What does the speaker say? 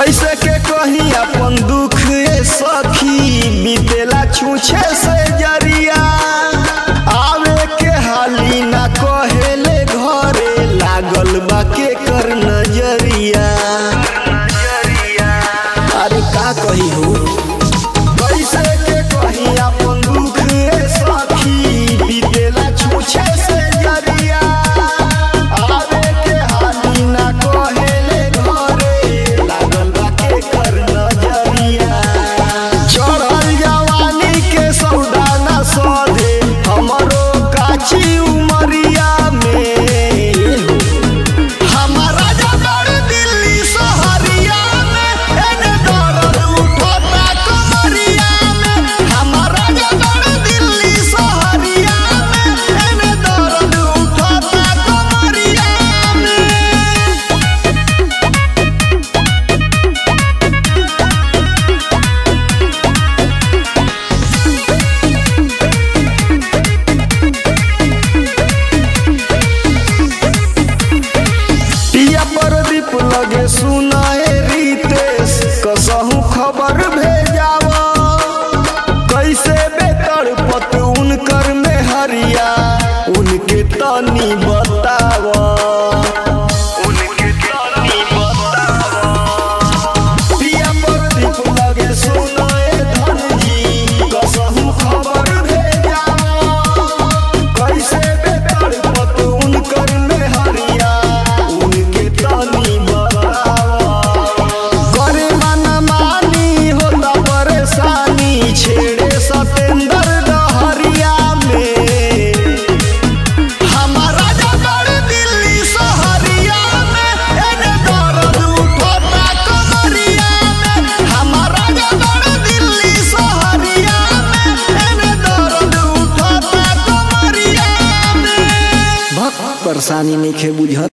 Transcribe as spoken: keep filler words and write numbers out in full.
कैसे के कही अपन दुख ए सखी, बीतेला छूछे से जरिया। आवे के हाली ना कहेले घरे, लागल बा के कर नजरिया। अरे का कही हो, कैसे के कही अपन दुख ए सखी, बीतेला छूछे से जरिया। आवे के हाली ना कहेले घरे, लागल बा के कर नजरिया। चढ़ल जवानी के सौदा ना सधे, हमरो काची उमरिया में। हमारा जबर दिल्ली सहरिया में, एने दर्द उठता कमरिया में। हमारा जबर दिल्ली सहरिया में, एने दर्द उठता कमरिया में। पिया प्रदीप लगे सुनाए रितेश, कसहू खबर भेजावा। कैसे बेतर पत उनकर में हरिया, उनके तनी बतावा। उनके तनी बतावा। पिया प्रदीप लगे सुनाए धनजी, कसहू खबर भेजावा। कैसे बेतर पत उनकर में हरिया, उनके तनी बतावा। करे मन मानी होता परेशानी, छेड़े सतेंदर डहरिया में। हमारा जबर दिल्ली सहरिया में, एने दर्द उठता कमरिया में। हमारा जबर दिल्ली सहरिया में, एने दर्द उठता कमरिया में। भक्त परेशानी नहीं खे बुझत।